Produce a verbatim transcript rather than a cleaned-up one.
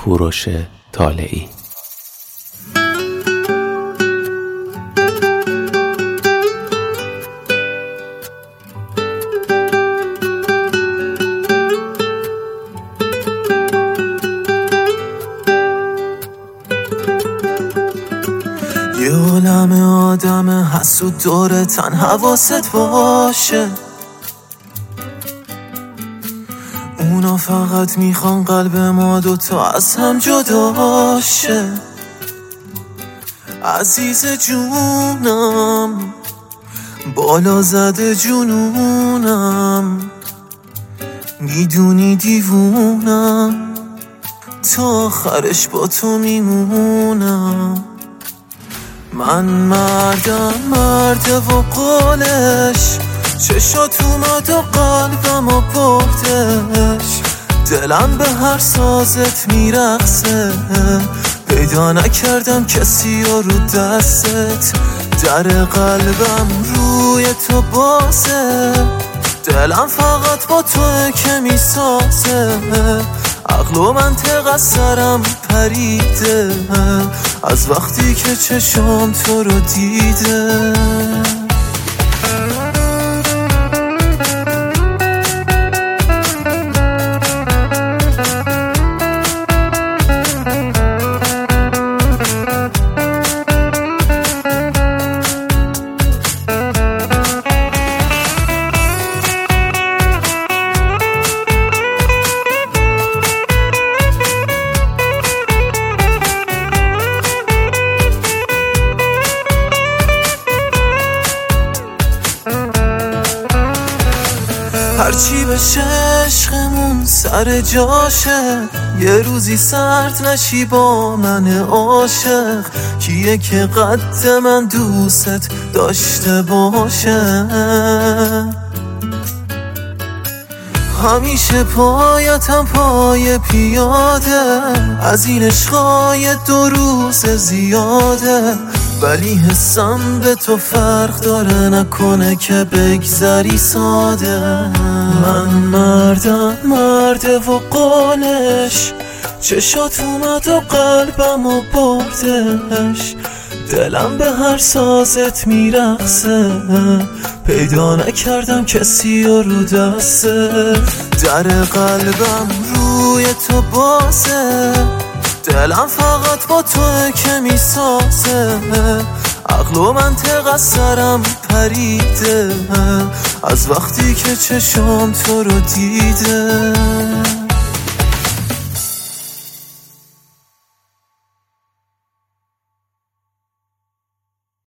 کوروش طالعی. یه عالم آدم حسود داره، تن حواست باشه. اونا فقط میخوان قلب ما دوتا از هم جدا شه. عزیز جونم، بالا زده جنونم، میدونی دیوونم، تا آخرش با تو میمونم. من مردم مرده و قولش، چشات اومد و قلبم و بردش. دلم به هر سازت میرقصه، پیدا نکردم کسی رو رو دستت. در قلبم روی تو بازه، دلم فقط با توه که میسازه. عقل و منطق از سرم پریده، از وقتی که چشم تو رو دیده. هرچی بشه عشقمون سر جاشه، یه روزی سرد نشی با من عاشق. کیه که قد من دوست داشته باشه، همیشه پایتم پای پیاده. از این عشقای دو روز زیاده، ولی حسم به تو فرق داره، نکنه که بگذری ساده. من مردم مرده و قولش، چشات اومد و قلبم و بردش. دلم به هر سازت میرقصه، پیدا نکردم کسی رو رو دسته. در قلبم روی تو بازه، دلم فقط با توه که میسازه. عقل و منطق از سرم پریده، از وقتی که چشم تو رو دیده.